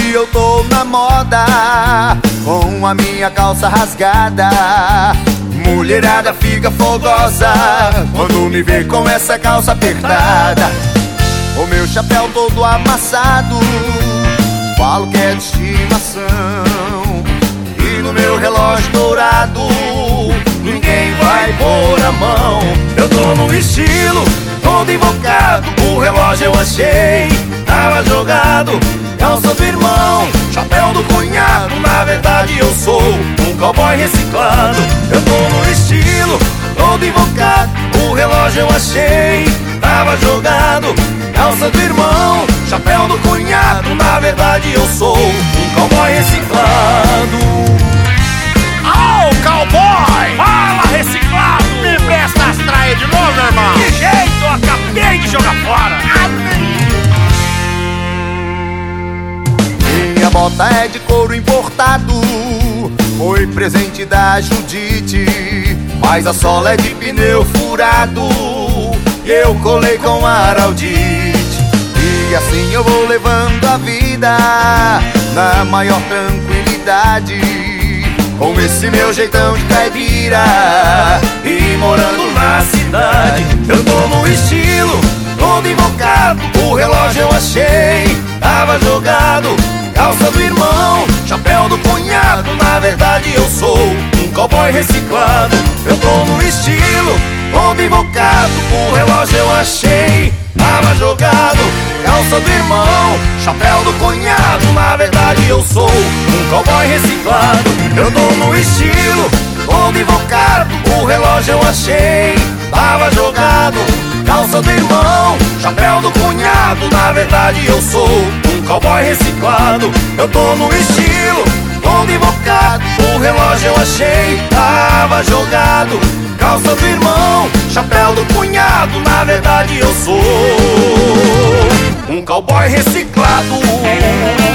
e eu tô na moda, com a minha calça rasgada. Mulherada fica fogosa quando me vê com essa calça apertada. O meu chapéu todo amassado, falo que é de estimação. E no meu relógio dourado, ninguém vai pôr a mão. Eu tô no estilo, todo invocado. O relógio eu achei, tava jogado. Calça do irmão, chapéu do cunhado. Na verdade eu sou um cowboy reciclado. Eu tô no estilo, todo invocado. O relógio eu achei, tava jogado. Calça do irmão, chapéu do cunhado. Na verdade eu sou um cowboy reciclado. Ô, cowboy! Fala, reciclado! Me presta as traias de novo, meu irmão! Que jeito, eu acabei de jogar fora! Minha bota é de couro importado, foi presente da Judite. Mas a sola é de pneu furado, e eu colei com Araldite. E assim eu vou levando a vida na maior tranquilidade, com esse meu jeitão de caipira e morando na cidade. Eu tô no estilo, todo invocado. O relógio eu achei, tava jogado. Calça do irmão, chapéu do cunhado. Na verdade eu sou um cowboy reciclado. Eu tô no estilo, todo invocado. O relógio eu achei, tava jogado. Calça do irmão, chapéu do cunhado. Na verdade eu sou um cowboy reciclado. Eu tô no estilo, todo invocado. O relógio eu achei, tava jogado. Calça do irmão, chapéu do cunhado. Na verdade eu sou um cowboy reciclado. Eu tô no estilo, todo invocado. O relógio eu achei, tava jogado. Calça do irmão, chapéu do cunhado. Na verdade eu sou um cowboy reciclado.